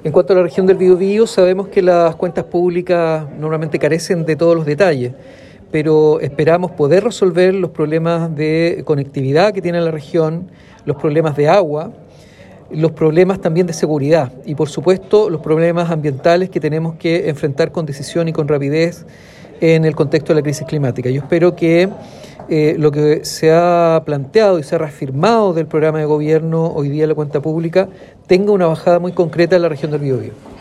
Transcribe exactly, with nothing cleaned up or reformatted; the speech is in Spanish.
En cuanto a la región del Biobío, sabemos que las cuentas públicas normalmente carecen de todos los detalles, pero esperamos poder resolver los problemas de conectividad que tiene la región, los problemas de agua, los problemas también de seguridad y, por supuesto, los problemas ambientales que tenemos que enfrentar con decisión y con rapidez en el contexto de la crisis climática. Yo espero que eh, lo que se ha planteado y se ha reafirmado del programa de gobierno hoy día en la cuenta pública tenga una bajada muy concreta en la región del Biobío.